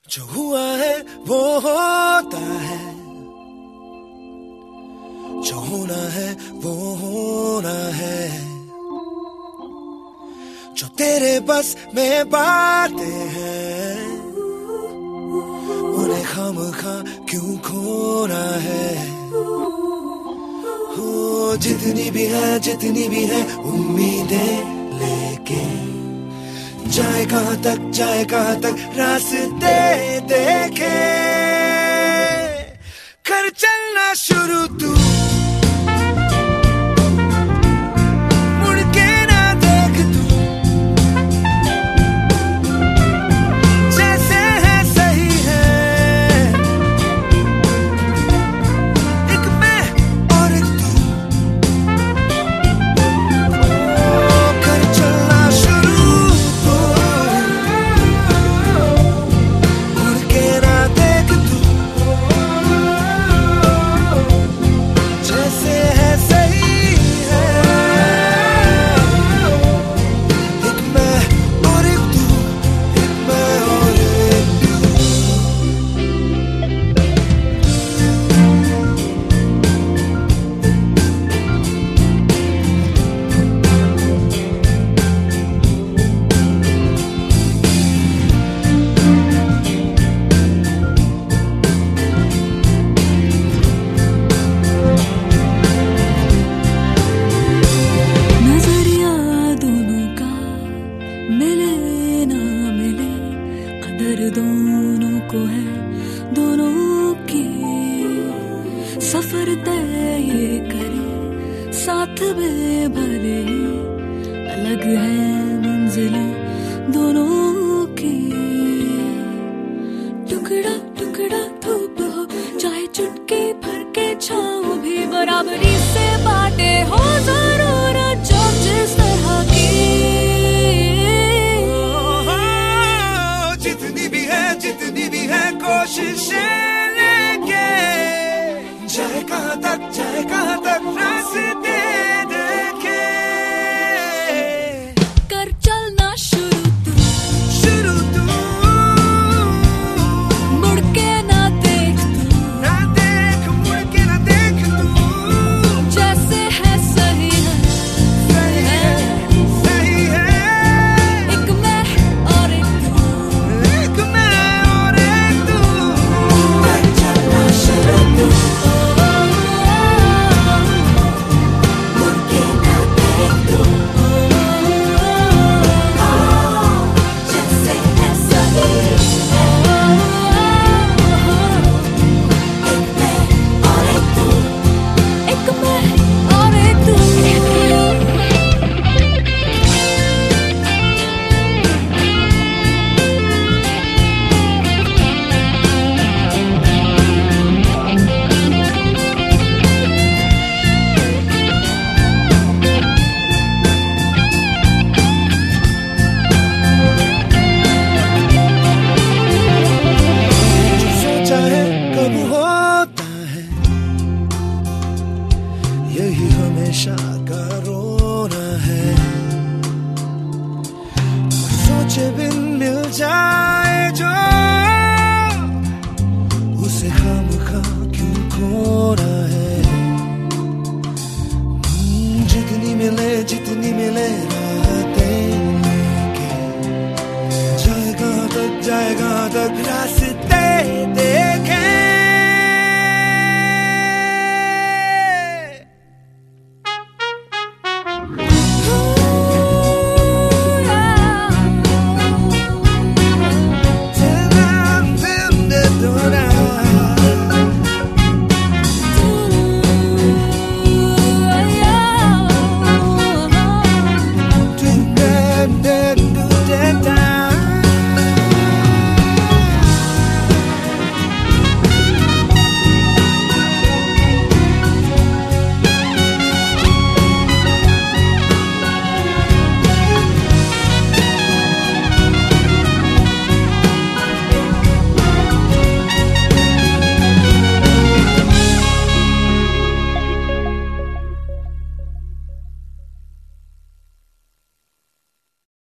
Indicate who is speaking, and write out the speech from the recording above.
Speaker 1: जो हुआ है वो होता है, जो होना है वो होना है। जो तेरे बस में बातें हैं, उन्हें खामखा क्यों खोना है। हो जितनी भी है उम्मीदें लेके जाए कहाँ तक रास्ते देखे। कर चलना शुरू तू, मुड़ के ना देख तू, जैसे है सही है। एक मैं और एक तू, कर चलना शुरू तू, मुड़ के ना देख तू, जैसे है सही है। एक मैं और एक तू, एक मैं और एक तू।
Speaker 2: नजरिया दोनों का मिले ना मिले, कदर दोनों को है दोनों की। सफर तय ये करे साथ में भले, अलग है मंजिलें दोनों की। टुकड़ा टुकड़ा धूप हो चाहे चुटकी भर के छाँव भी, बराबरी से बाटे हो जरूरत जो जिस तरह की।
Speaker 1: जितनी भी है कोशिशें लेके जाए कहाँ तक रास्ते देखे।
Speaker 2: कर चलना शुरू तू, मुड़ के ना देख तू,
Speaker 1: मुड़ के ना देख तू,
Speaker 2: जैसे है सही है।
Speaker 1: सही है।
Speaker 2: एक मैं और एक तू,
Speaker 1: एक मैं और एक तू,
Speaker 2: कर चलना शुरू तू, मुड़ के ना देख तू, जैसे है सही है। एक मैं और एक तू, एक मैं और एक तू।
Speaker 1: जो सोचा है कब होता है, यही हमेशा का रोना है। सोचे बिन मिल जाए जो, उसे खामखा क्यों खोना है। जितनी मिले रातें लेके जाए कहाँ तक रास्ते दे